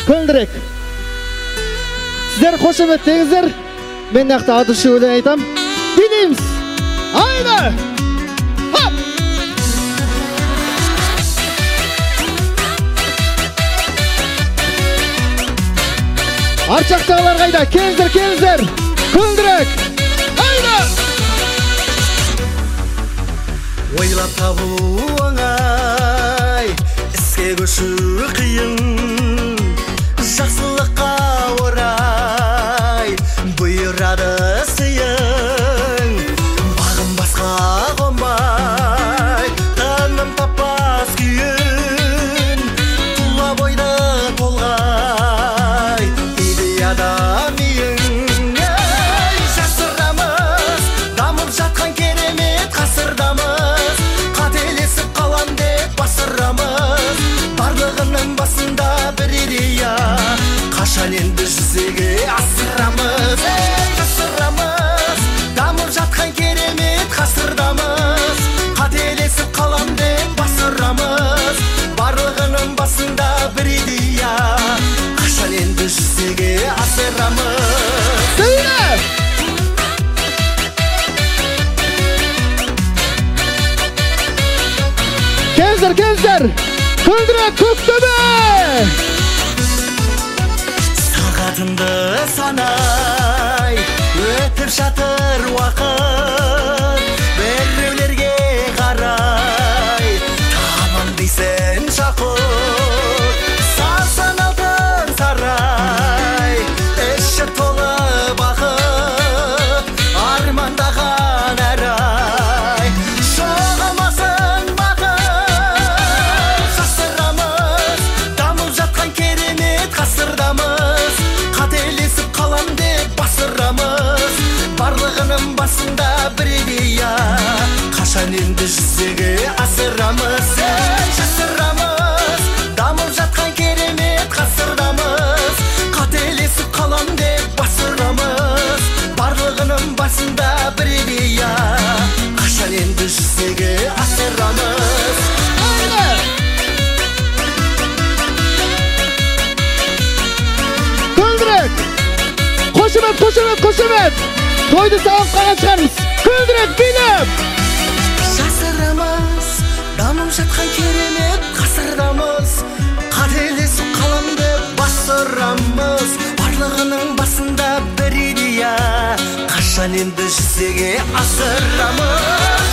көндірек. Сіздер қошеметтеңіздер. Мен нақты атышы өлең айтам. Билейміз. Айда! Арчақтағылар қайда? Келіңіздер. Көндірек. Айда! Ойлап табу оңай, іске көшу қиын. Жақсылыққа орай бұйырады сыйың. Бағым басқа қонбай, таңым таппас күйін. Тұла бойды толғай, идеяда миың. Жасырамыз, дамып жатқан керемет ғасырдамыз. Қателесіп қалам деп басырамыз. Барлығының басында бір идея, қашан енді жүзеге асырамыз. Жасырамыз, дамып жатқан керемет ғасырдамыз. Қателесіп қалам деп басырамыз. Барлығының басында бір идея, қашан енді жүзеге асырамыз. Келіңіздер. Көндірек көктөбе! Сағатымды санай, өтіп жатыр уақыт. Біреулерге қарай, тамам дейсің жақұт. Сарсан алтын сарай, іші толы бақыт. Армандаған әр ай, жоғалмасын бақыт. Жасырамыз, дамып жатқан керемет ғасырдамыз. Қателесіп қалам деп басырамыз. Барлығының басында бір идея, қашан енді жүзеге асырамыз. Жасырамыз, дамып жатқан керемет ғасырдамыз. Қателесіп қалам деп басырамыз. Барлығының басында бір идея, қашан енді жүзеге асырамыз. Көндірек! Қошемет! Тойды сауып қаған шығармыз. Көндірек, билеп! Жасырамыз, дамып жатқан керемет ғасырдамыз. Қателесіп қалам деп басырамыз. Барлығының басында бір идея, қашан енді жүзеге асырамыз.